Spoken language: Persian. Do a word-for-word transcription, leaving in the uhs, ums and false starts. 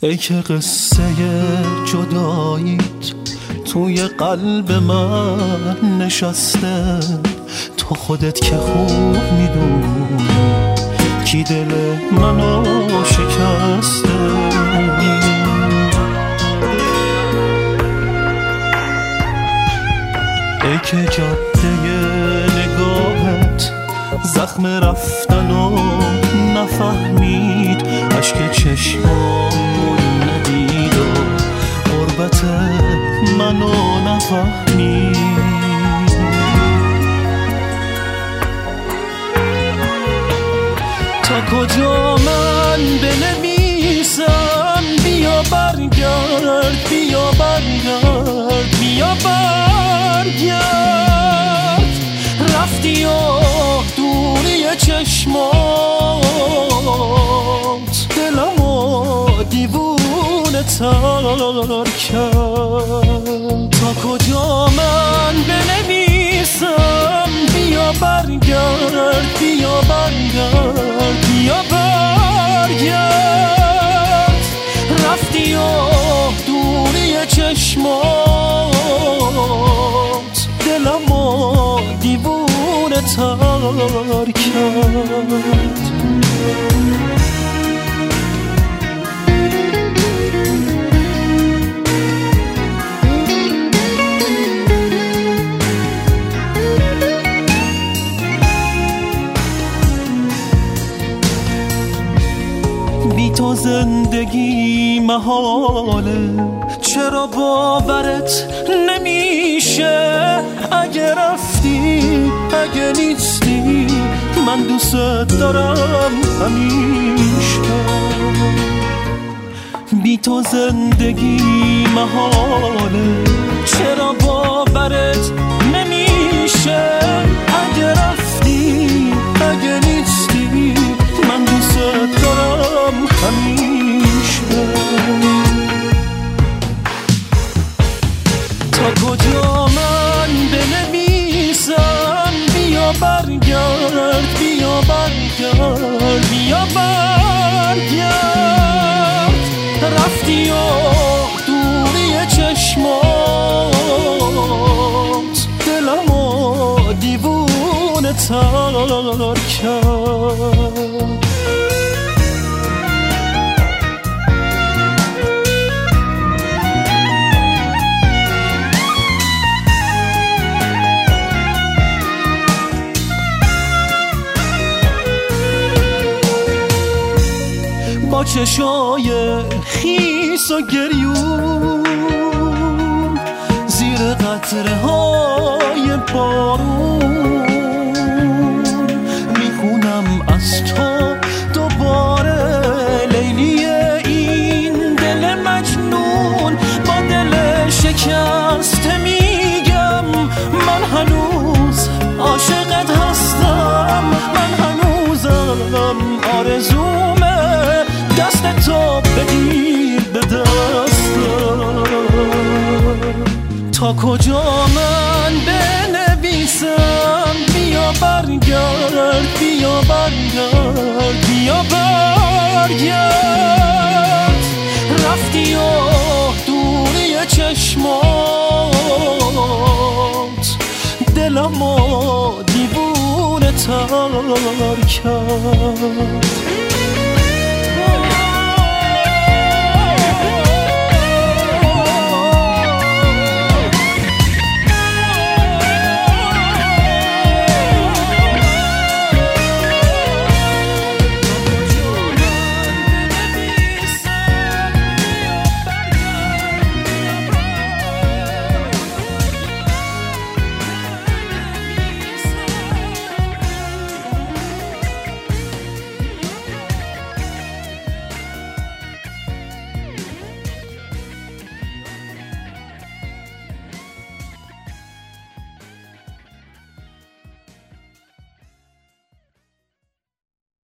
ای که قصه جداییت توی قلب من نشسته، تو خودت که خوب میدونی کی دل منو شکسته. ای که جاده نگاهت زخم رفتنو نفهمید، عشق چشمامو ندید و غربت منو نفهمید. تا کجا من بنویسم بیا برگرد، بیا برگرد، بیا برگرد. رفتی و دوری چشمات دلمو دیوونه تر کرد. تا کجا من بنویسم بیا برگرد، بیا برگرد، بیا برگرد. رفتی و دوری چشمات دلمو دیوونه تر کرد. بی تو زندگی محاله، چرا باورت نمیشه؟ اگه رفتی اگه نیستی من دوست دارم همیشه. بی تو زندگی محاله، چرا باورت نمیشه؟ اگه رفتی اگه نیستی من دوست دارم همیشه. تا کجا من بنویسم بیا برگرد، بیا برگرد، بیا برگرد. رفتی و دوری چشمات دلمو دیوونه تر کرد. با چشای خیس و گریون زیر قطره های بارون میخونم از تو دوباره لیلی این دل مجنون. با دل شکسته میگم من هنوز عاشقت هستم، من هنوزم آرزومه دست تو بگیر به دستم. تا کجا من بنویسم بیا برگرد، بیا برگرد، بیا برگرد. رفتی و دوری چشمات دلمو دیوونه تر کرد.